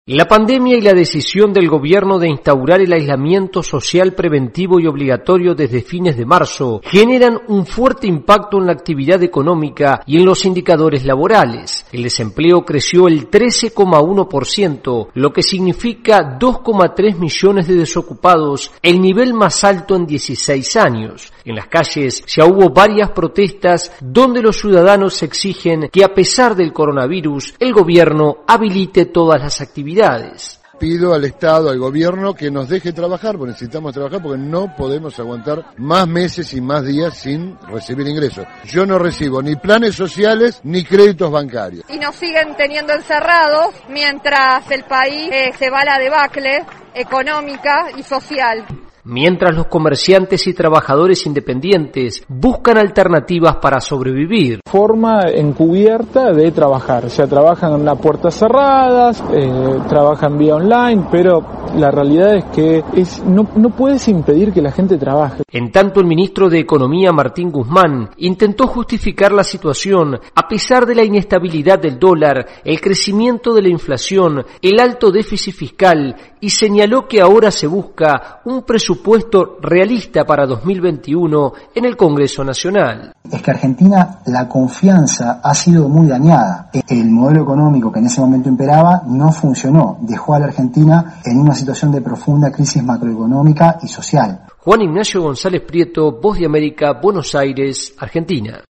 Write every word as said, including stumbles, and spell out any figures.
La pandemia y la decisión del gobierno de instaurar el aislamiento social preventivo y obligatorio desde fines de marzo generan un fuerte impacto en la actividad económica y en los indicadores laborales. El desempleo creció el trece coma uno por ciento, lo que significa dos coma tres millones de desocupados, el nivel más alto en dieciséis años. En las calles ya hubo varias protestas donde los ciudadanos exigen que, a pesar del coronavirus, el gobierno habilite todas las actividades. Pido al Estado, al gobierno, que nos deje trabajar, porque necesitamos trabajar, porque no podemos aguantar más meses y más días sin recibir ingresos. Yo no recibo ni planes sociales ni créditos bancarios. Y nos siguen teniendo encerrados mientras el país eh, se va a la debacle económica y social. Mientras los comerciantes y trabajadores independientes buscan alternativas para sobrevivir. Forma encubierta de trabajar, o sea, trabajan a puertas cerradas, eh, trabajan vía online, pero la realidad es que es, no, no puedes impedir que la gente trabaje. En tanto, el ministro de Economía, Martín Guzmán, intentó justificar la situación a pesar de la inestabilidad del dólar, el crecimiento de la inflación, el alto déficit fiscal, y señaló que ahora se busca un presupuesto realista para dos mil veintiuno en el Congreso Nacional. Es que Argentina, la confianza ha sido muy dañada. El modelo económico que en ese momento imperaba no funcionó, dejó a la Argentina en una situación de profunda crisis macroeconómica y social. Juan Ignacio González Prieto, Voz de América, Buenos Aires, Argentina.